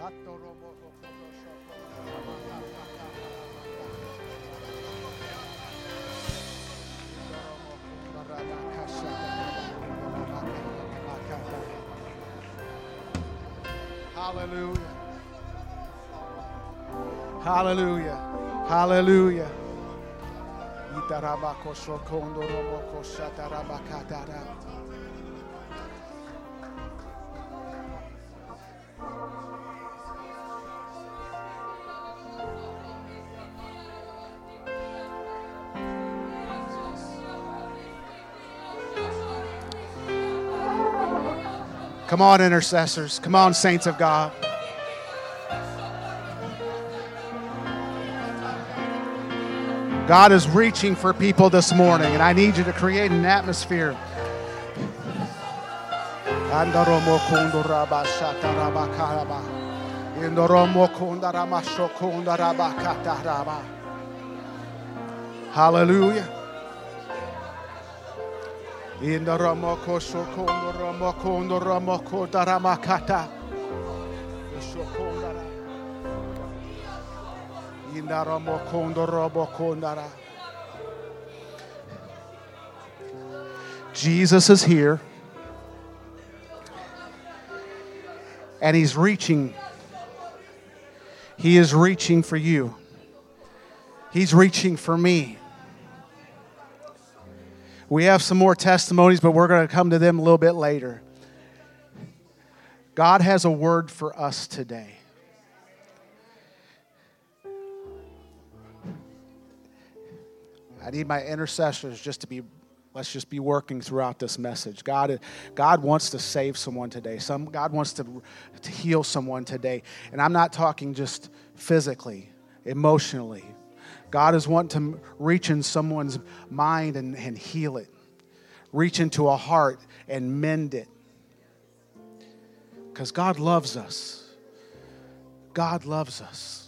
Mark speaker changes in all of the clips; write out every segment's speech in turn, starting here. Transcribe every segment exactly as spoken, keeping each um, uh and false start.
Speaker 1: Hallelujah. Hallelujah. Hallelujah. Come on, intercessors. Come on, saints of God. God is reaching for people this morning, and I need you to create an atmosphere. Hallelujah. In the Ramoko Shokondo Ramokondo Ramoko Daramakata. In the Ramokondo Robokondara. Jesus is here. And He's reaching. He is reaching for you. He's reaching for me. We have some more testimonies, but we're going to come to them a little bit later. God has a word for us today. I need my intercessors just to be, let's just be working throughout this message. God, God wants to save someone today. Some, God wants to, to heal someone today. And I'm not talking just physically, emotionally. God is wanting to reach in someone's mind and, and heal it. Reach into a heart and mend it. Because God loves us. God loves us.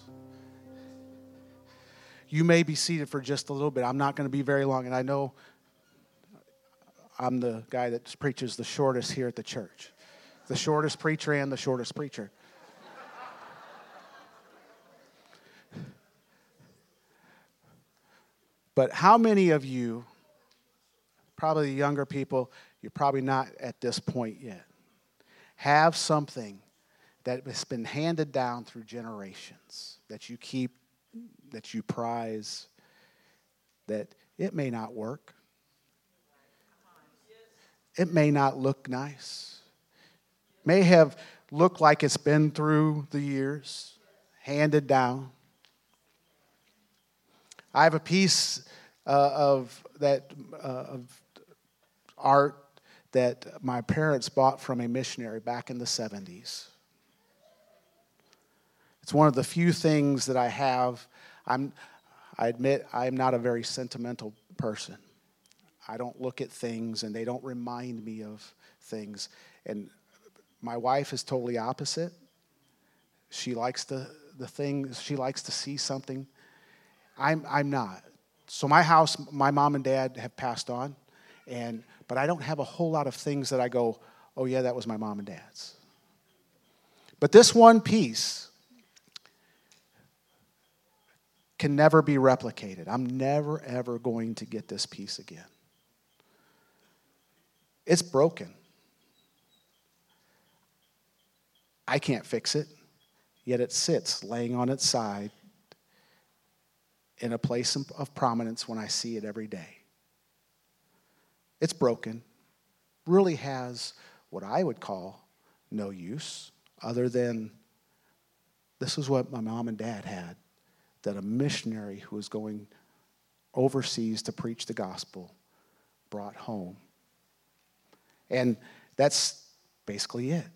Speaker 1: You may be seated for just a little bit. I'm not going to be very long. And I know I'm the guy that preaches the shortest here at the church. The shortest preacher and the shortest preacher. But how many of you, probably the younger people, you're probably not at this point yet, have something that has been handed down through generations that you keep, that you prize, that it may not work. It may not look nice. May have looked like it's been through the years, handed down. I have a piece uh, of that uh, of art that my parents bought from a missionary back in the seventies. It's one of the few things that I have. I'm, I admit I'm not a very sentimental person. I don't look at things and they don't remind me of things. And my wife is totally opposite. She likes the, the things, she likes to see something. I'm I'm not. So my house, my mom and dad have passed on, and but I don't have a whole lot of things that I go, oh yeah, that was my mom and dad's. But this one piece can never be replicated. I'm never, ever going to get this piece again. It's broken. I can't fix it, yet it sits laying on its side in a place of prominence when I see it every day. It's broken, really has what I would call no use, other than this is what my mom and dad had, that a missionary who was going overseas to preach the gospel brought home. And that's basically it.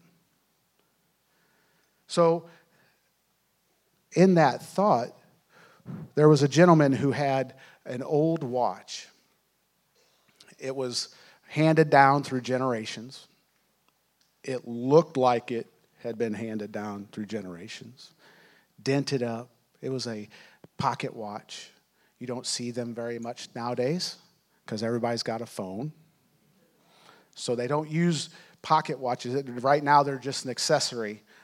Speaker 1: So, in that thought, there was a gentleman who had an old watch. It was handed down through generations. It looked like it had been handed down through generations. Dented up. It was a pocket watch. You don't see them very much nowadays because everybody's got a phone. So they don't use pocket watches. Right now they're just an accessory.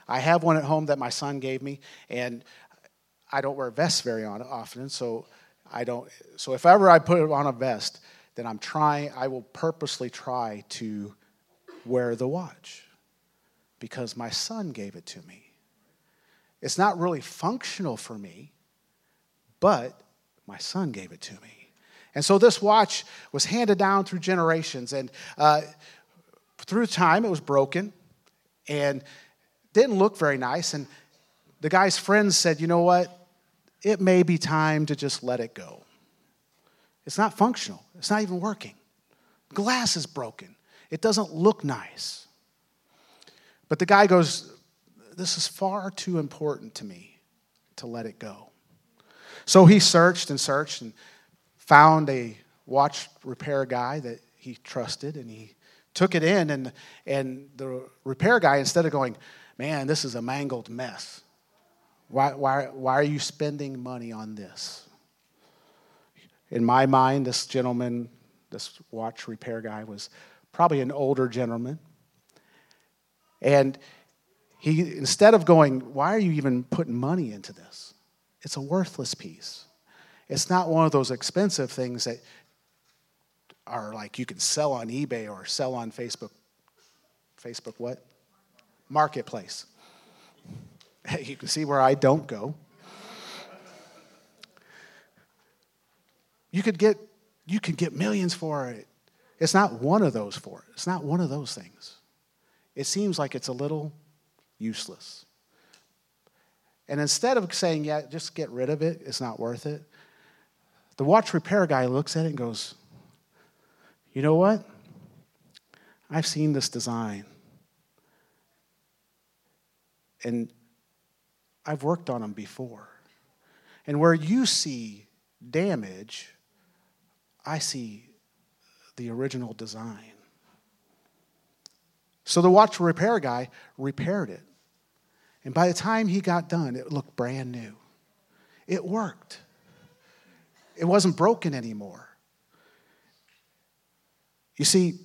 Speaker 1: I have one at home that my son gave me, and I don't wear vests very often, so I don't. So if ever I put on a vest, then I'm trying. I will purposely try to wear the watch because my son gave it to me. It's not really functional for me, but my son gave it to me. And so this watch was handed down through generations, and uh, through time it was broken and didn't look very nice. And the guy's friends said, you know what? It may be time to just let it go. It's not functional. It's not even working. Glass is broken. It doesn't look nice. But the guy goes, this is far too important to me to let it go. So he searched and searched and found a watch repair guy that he trusted, and he took it in, and, and the repair guy, instead of going, man, this is a mangled mess. Why, why, why are you spending money on this? In my mind, this gentleman, this watch repair guy, was probably an older gentleman. And he, instead of going, why are you even putting money into this? It's a worthless piece. It's not one of those expensive things that are like you can sell on eBay or sell on Facebook. Facebook what? Marketplace. You can see where I don't go. You could get you could get millions for it. It's not one of those for it. It's not one of those things. It seems like it's a little useless. And instead of saying, yeah, just get rid of it, it's not worth it, the watch repair guy looks at it and goes, you know what? I've seen this design. And I've worked on them before. And where you see damage, I see the original design. So the watch repair guy repaired it. And by the time he got done, it looked brand new. It worked. It wasn't broken anymore. You see,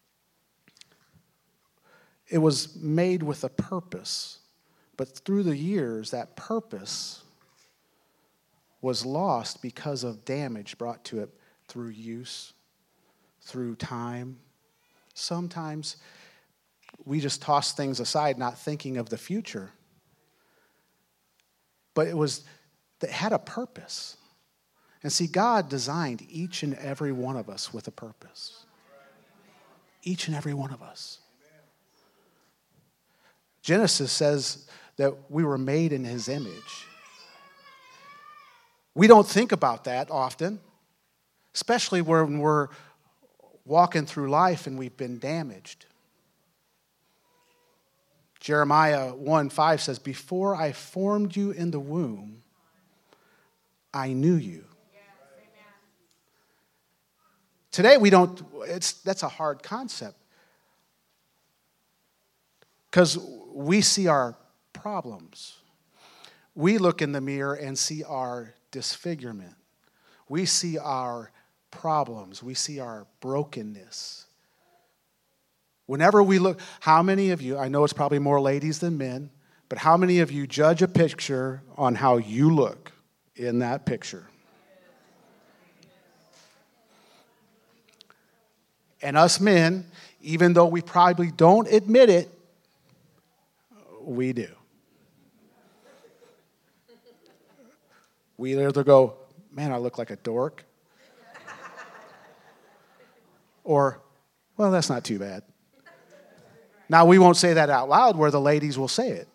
Speaker 1: it was made with a purpose. But through the years, that purpose was lost because of damage brought to it through use, through time. Sometimes we just toss things aside, not thinking of the future. But it was, it had a purpose. And see, God designed each and every one of us with a purpose. Each and every one of us. Genesis says that we were made in his image. We don't think about that often, especially when we're walking through life and we've been damaged. Jeremiah one five says, before I formed you in the womb, I knew you. Today we don't, it's that's a hard concept. Because we see our problems. We look in the mirror and see our disfigurement. We see our problems. We see our brokenness. Whenever we look, how many of you, I know it's probably more ladies than men, but how many of you judge a picture on how you look in that picture? And us men, even though we probably don't admit it, we do. We either go, man, I look like a dork. Or, well, that's not too bad. Now, we won't say that out loud where the ladies will say it.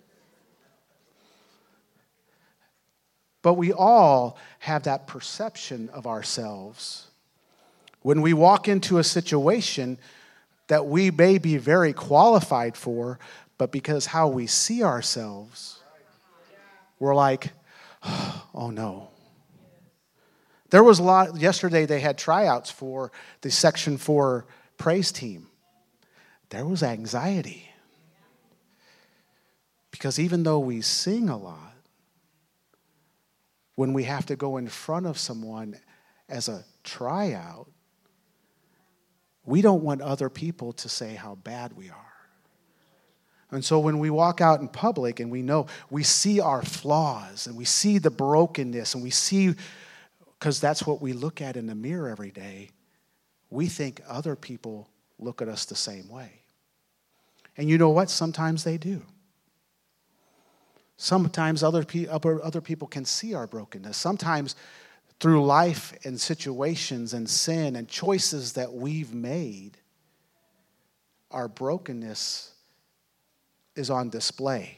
Speaker 1: But we all have that perception of ourselves. When we walk into a situation that we may be very qualified for, but because how we see ourselves, we're like, oh no. There was a lot, yesterday they had tryouts for the Section four praise team. There was anxiety. Because even though we sing a lot, when we have to go in front of someone as a tryout, we don't want other people to say how bad we are. And so when we walk out in public and we know, we see our flaws and we see the brokenness and we see, because that's what we look at in the mirror every day, we think other people look at us the same way. And you know what? Sometimes they do. Sometimes other, pe- other people can see our brokenness. Sometimes through life and situations and sin and choices that we've made, our brokenness is on display.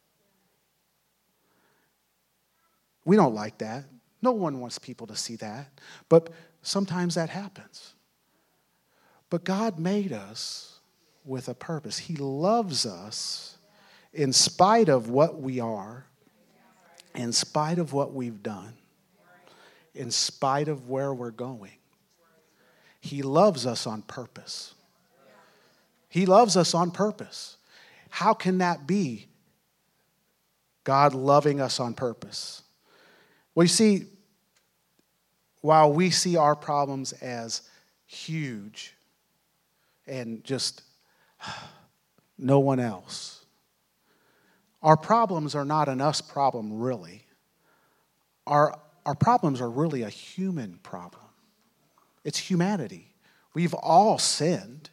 Speaker 1: We don't like that. No one wants people to see that. But sometimes that happens. But God made us with a purpose. He loves us in spite of what we are, in spite of what we've done, in spite of where we're going. He loves us on purpose. He loves us on purpose. How can that be? God loving us on purpose. Well, you see, while we see our problems as huge and just no one else, our problems are not an us problem, really. Our, our problems are really a human problem. It's humanity. We've all sinned.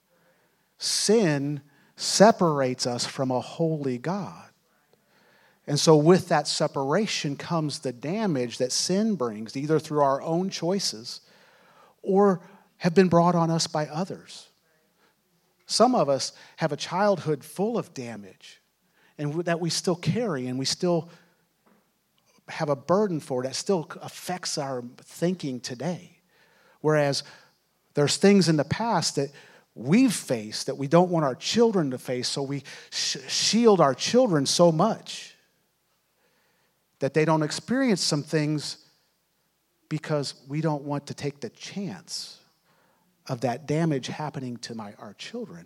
Speaker 1: Sin separates us from a holy God. And so with that separation comes the damage that sin brings, either through our own choices or have been brought on us by others. Some of us have a childhood full of damage and that we still carry and we still have a burden for, that still affects our thinking today. Whereas there's things in the past that we've faced that we don't want our children to face, so we sh- shield our children so much that they don't experience some things because we don't want to take the chance of that damage happening to my, our children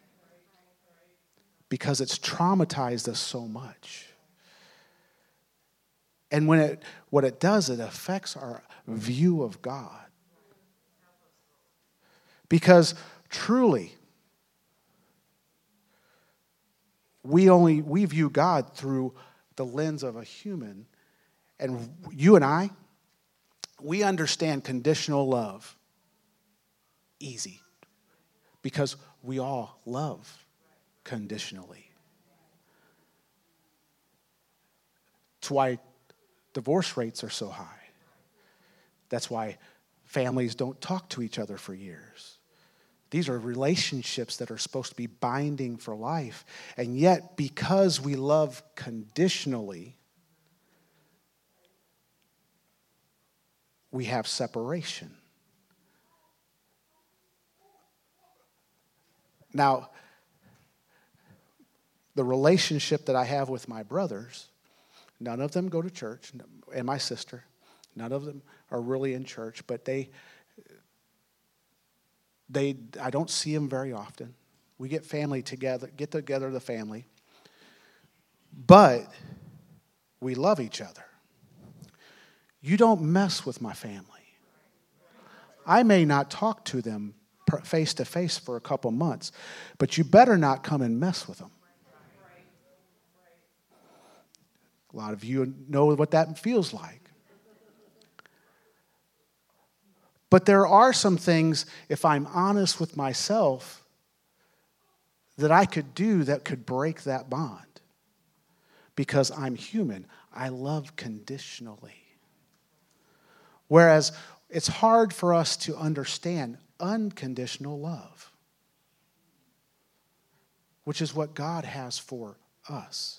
Speaker 1: because it's traumatized us so much. And when it, what it does, it affects our view of God. Because truly, we only we view God through the lens of a human. And you and I, we understand conditional love easy because we all love conditionally. That's why divorce rates are so high. That's why families don't talk to each other for years. These are relationships that are supposed to be binding for life. And yet, because we love conditionally, we have separation. Now, the relationship that I have with my brothers, none of them go to church, and my sister, none of them are really in church, but they... They, I don't see them very often. We get family together, get together the family. But we love each other. You don't mess with my family. I may not talk to them face to face for a couple months, but you better not come and mess with them. A lot of you know what that feels like. But there are some things, if I'm honest with myself, that I could do that could break that bond. Because I'm human. I love conditionally. Whereas it's hard for us to understand unconditional love, which is what God has for us.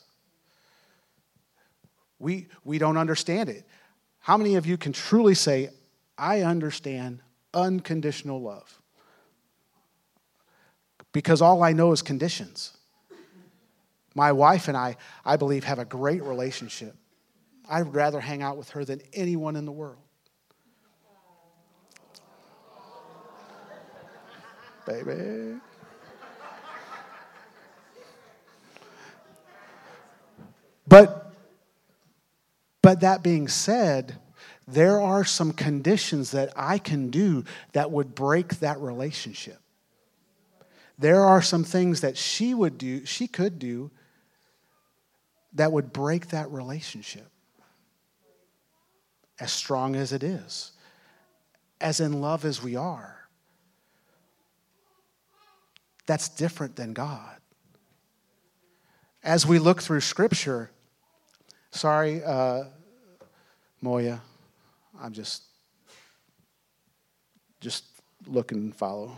Speaker 1: We, we don't understand it. How many of you can truly say, I understand unconditional love? Because all I know is conditions. My wife and I, I believe, have a great relationship. I'd rather hang out with her than anyone in the world. Baby. But, but that being said, there are some conditions that I can do that would break that relationship. There are some things that she would do, she could do, that would break that relationship. As strong as it is, as in love as we are. That's different than God. As we look through Scripture, sorry, uh, Moya, I'm just, just look and follow.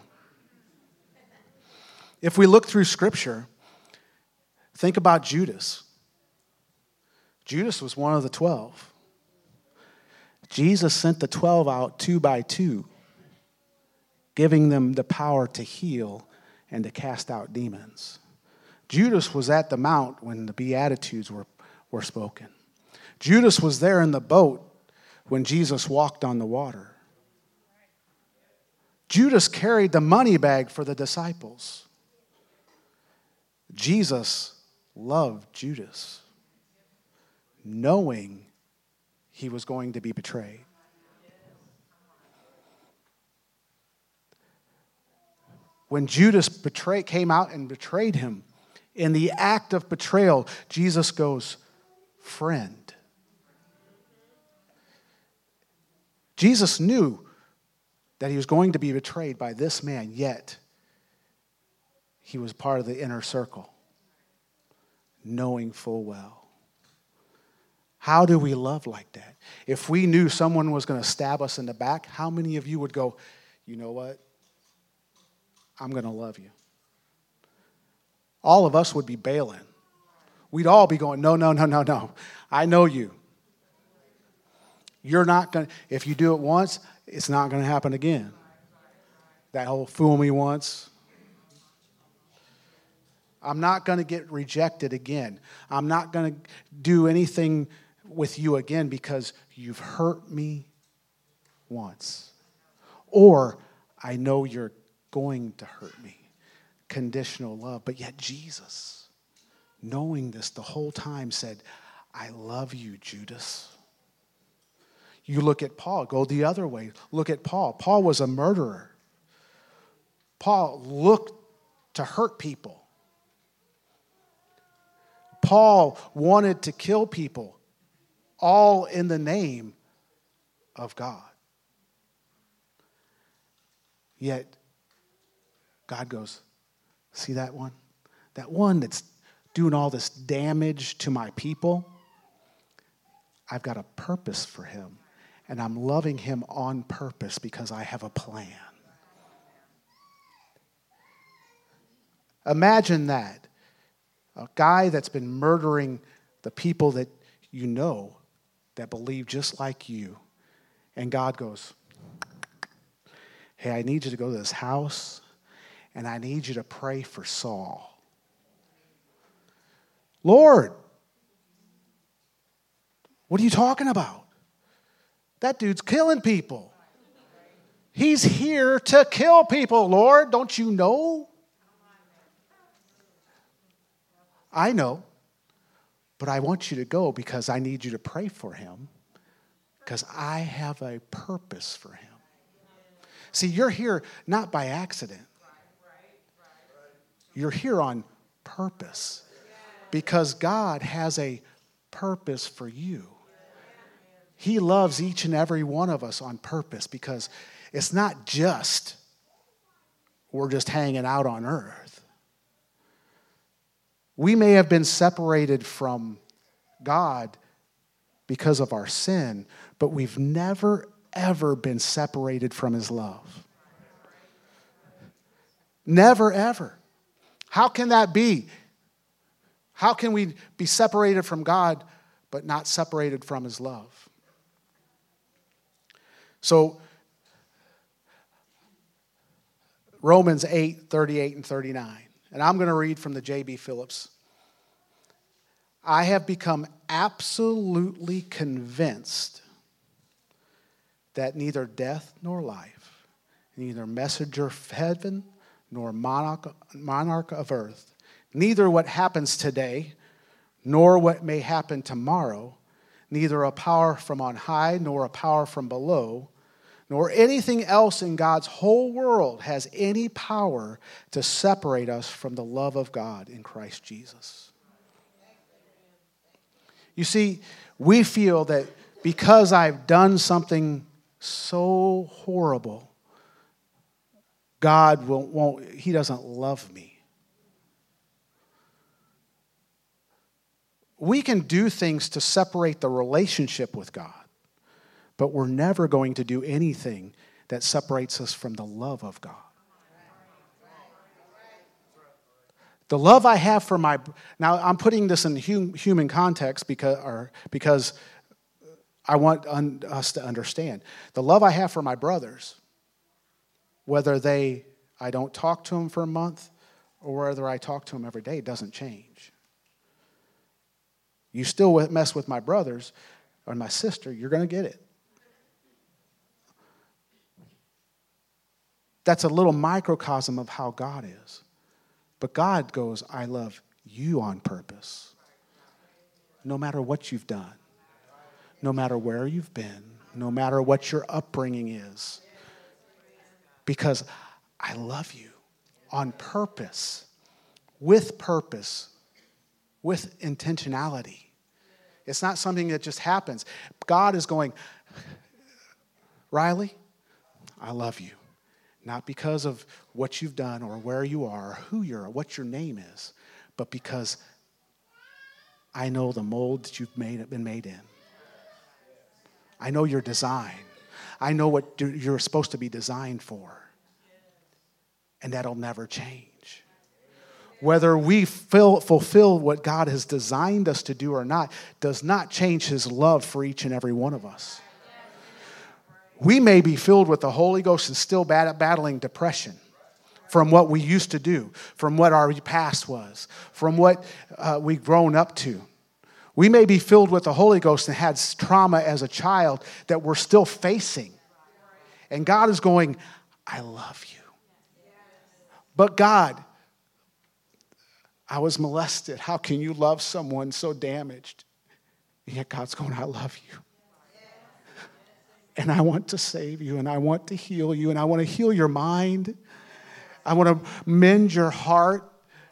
Speaker 1: If we look through Scripture, think about Judas. Judas was one of the twelve. Jesus sent the twelve out two by two, giving them the power to heal and to cast out demons. Judas was at the mount when the Beatitudes were, were spoken. Judas was there in the boat when Jesus walked on the water. Judas carried the money bag for the disciples. Jesus loved Judas, knowing he was going to be betrayed. When Judas betrayed, came out and betrayed him, in the act of betrayal, Jesus goes, friend. Jesus knew that he was going to be betrayed by this man, yet he was part of the inner circle, knowing full well. How do we love like that? If we knew someone was going to stab us in the back, how many of you would go, you know what? I'm going to love you. All of us would be bailing. We'd all be going, no, no, no, no, no. I know you. You're not going to, if you do it once, it's not going to happen again. That whole fool me once. I'm not going to get rejected again. I'm not going to do anything with you again because you've hurt me once. Or I know you're going to hurt me. Conditional love. But yet Jesus, knowing this the whole time, said, I love you, Judas. You look at Paul, go the other way. Look at Paul. Paul was a murderer. Paul looked to hurt people. Paul wanted to kill people, all in the name of God. Yet, God goes, see that one? That one that's doing all this damage to my people? I've got a purpose for him, and I'm loving him on purpose because I have a plan. Imagine that. A guy that's been murdering the people that you know that believe just like you. And God goes, hey, I need you to go to this house and I need you to pray for Saul. Lord, what are you talking about? That dude's killing people. He's here to kill people, Lord. Don't you know? I know, but I want you to go because I need you to pray for him because I have a purpose for him. See, you're here not by accident. You're here on purpose because God has a purpose for you. He loves each and every one of us on purpose because it's not just we're just hanging out on earth. We may have been separated from God because of our sin, but we've never, ever been separated from his love. Never, ever. How can that be? How can we be separated from God, but not separated from his love? So, Romans eight, thirty-eight and thirty-nine. And I'm going to read from the J B Phillips. I have become absolutely convinced that neither death nor life, neither messenger of heaven nor monarch, monarch of earth, neither what happens today nor what may happen tomorrow, neither a power from on high nor a power from below, nor anything else in God's whole world has any power to separate us from the love of God in Christ Jesus. You see, we feel that because I've done something so horrible, God will, won't, He doesn't love me. We can do things to separate the relationship with God, but we're never going to do anything that separates us from the love of God. The love I have for my... Now, I'm putting this in hum, human context because, or, because I want un, us to understand. The love I have for my brothers, whether they I don't talk to them for a month or whether I talk to them every day, doesn't change. You still mess with my brothers or my sister, you're going to get it. That's a little microcosm of how God is. But God goes, I love you on purpose. No matter what you've done. No matter where you've been. No matter what your upbringing is. Because I love you on purpose. With purpose. With intentionality. It's not something that just happens. God is going, Riley, I love you. Not because of what you've done or where you are or who you are or what your name is, but because I know the mold that you've made, been made in. I know your design. I know what you're supposed to be designed for. And that'll never change. Whether we fill, fulfill what God has designed us to do or not does not change His love for each and every one of us. We may be filled with the Holy Ghost and still battling depression from what we used to do, from what our past was, from what uh, we've grown up to. We may be filled with the Holy Ghost and had trauma as a child that we're still facing. And God is going, I love you. But God, I was molested. How can you love someone so damaged? And yet God's going, I love you. And I want to save you, and I want to heal you, and I want to heal your mind. I want to mend your heart.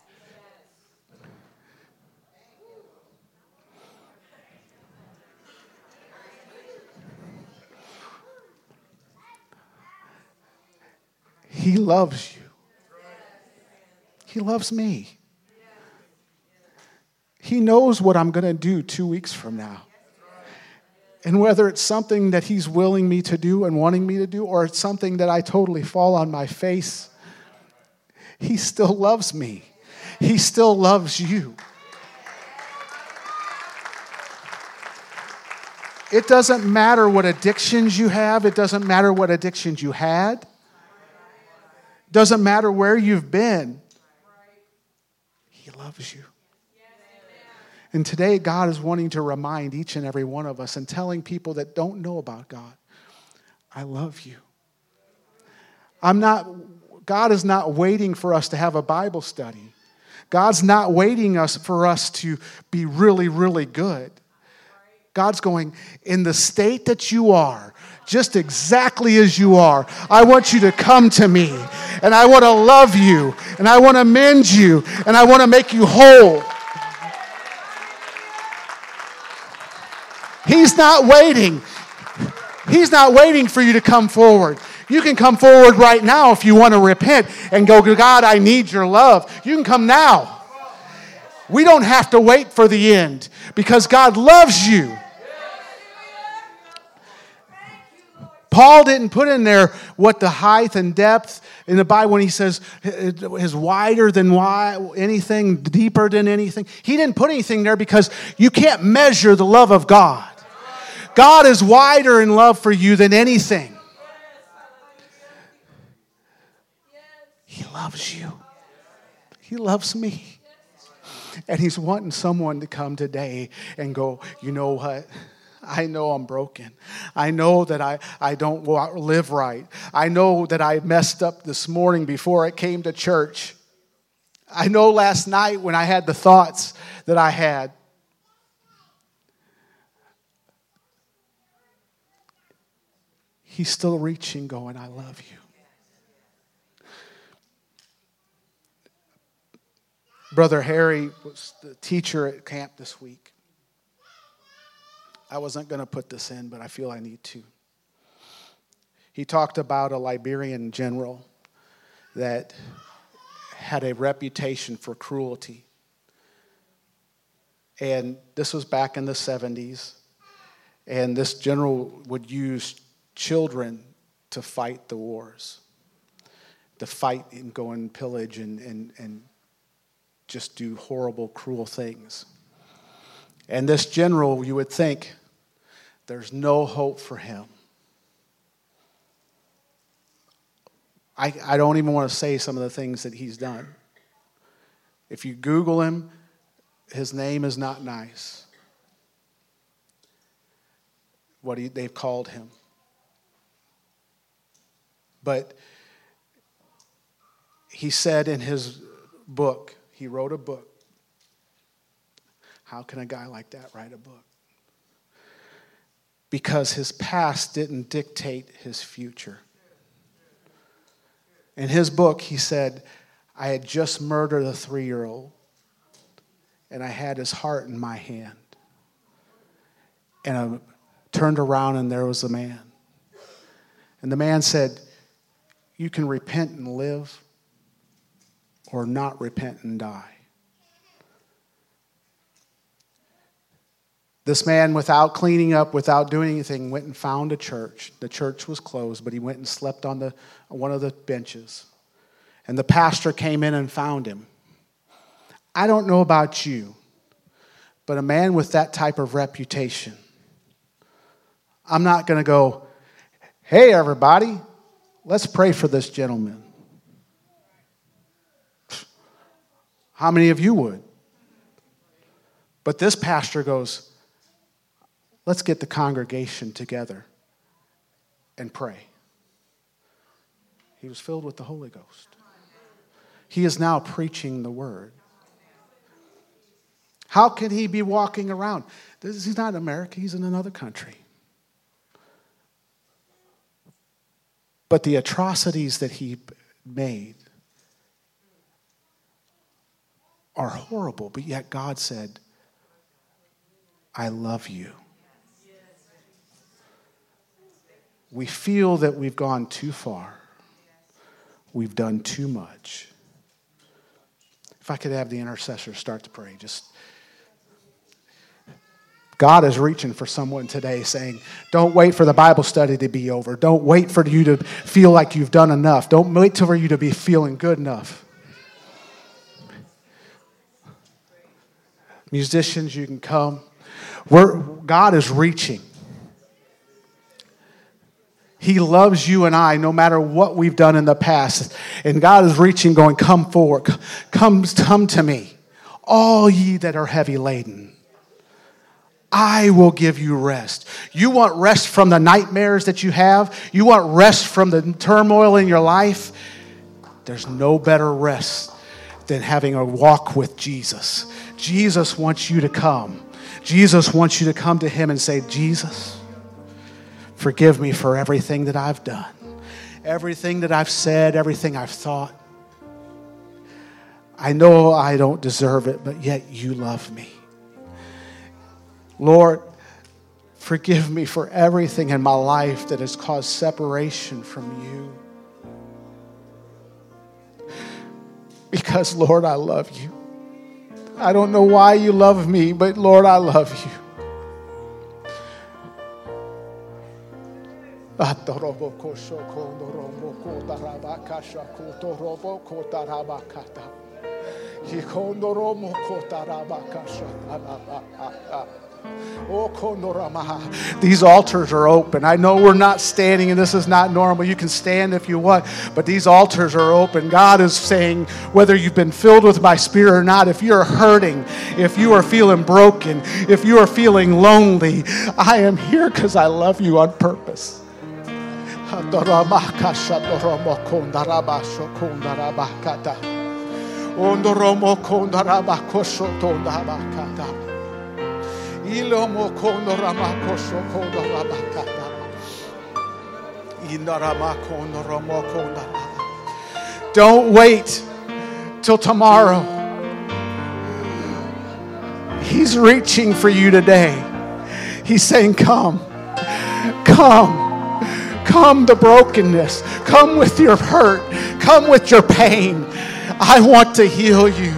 Speaker 1: He loves you. He loves me. He knows what I'm going to do two weeks from now. And whether it's something that He's willing me to do and wanting me to do, or it's something that I totally fall on my face, He still loves me. He still loves you. It doesn't matter what addictions you have. It doesn't matter what addictions you had. It doesn't matter where you've been. He loves you. And today, God is wanting to remind each and every one of us and telling people that don't know about God, I love you. I'm not, God is not waiting for us to have a Bible study. God's not waiting us for us to be really, really good. God's going, in the state that you are, just exactly as you are, I want you to come to me. And I want to love you. And I want to mend you. And I want to make you whole. He's not waiting. He's not waiting for you to come forward. You can come forward right now if you want to repent and go, God, I need your love. You can come now. We don't have to wait for the end because God loves you. Paul didn't put in there what the height and depth in the Bible when he says is wider than wide, anything, deeper than anything. He didn't put anything there because you can't measure the love of God. God is wider in love for you than anything. He loves you. He loves me. And He's wanting someone to come today and go, you know what? I know I'm broken. I know that I, I don't live right. I know that I messed up this morning before I came to church. I know last night when I had the thoughts that I had. He's still reaching, going, I love you. Brother Harry was the teacher at camp this week. I wasn't going to put this in, but I feel I need to. He talked about a Liberian general that had a reputation for cruelty. And this was back in the seventies. And this general would use children to fight the wars, to fight and go and pillage and, and, and just do horrible, cruel things. And this general, you would think, there's no hope for him. I, I don't even want to say some of the things that he's done. If you Google him, his name is not nice. What he, they've called him. But he said in his book, he wrote a book. How can a guy like that write a book? Because his past didn't dictate his future. In his book, he said, I had just murdered a three-year-old, and I had his heart in my hand. And I turned around, and there was a man. And the man said, you can repent and live, or not repent and die. This man, without cleaning up, without doing anything, went and found a church. The church was closed, but he went and slept on the on one of the benches. And the pastor came in and found him. I don't know about you, but a man with that type of reputation, I'm not going to go, hey, everybody, let's pray for this gentleman. How many of you would? But this pastor goes, let's get the congregation together and pray. He was filled with the Holy Ghost. He is now preaching the word. How can he be walking around? This, he's not in America, he's in another country. But the atrocities that he made are horrible, but yet God said, I love you. We feel that we've gone too far. We've done too much. If I could have the intercessor start to pray, just God is reaching for someone today saying, don't wait for the Bible study to be over. Don't wait for you to feel like you've done enough. Don't wait for you to be feeling good enough. Musicians, you can come. We're, God is reaching. He loves you and I no matter what we've done in the past. And God is reaching, going, come forward. Come, come to me, all ye that are heavy laden. I will give you rest. You want rest from the nightmares that you have? You want rest from the turmoil in your life? There's no better rest than having a walk with Jesus. Jesus wants you to come. Jesus wants you to come to him and say, Jesus, forgive me for everything that I've done, everything that I've said, everything I've thought. I know I don't deserve it, but yet you love me. Lord, forgive me for everything in my life that has caused separation from you. Because, Lord, I love you. I don't know why you love me, but, Lord, I love you. These altars are open. I know we're not standing and this is not normal. You can stand if you want, but these altars are open. God is saying, whether you've been filled with my spirit or not, if you're hurting, if you are feeling broken, if you are feeling lonely, I am here because I love you on purpose. Don't wait till tomorrow. He's reaching for you today. He's saying, come. Come. Come the brokenness. Come with your hurt. Come with your pain. I want to heal you.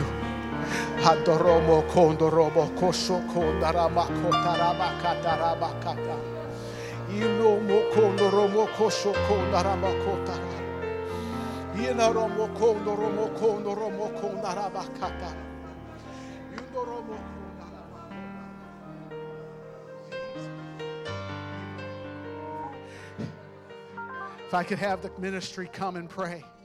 Speaker 1: If I could have the ministry come and pray.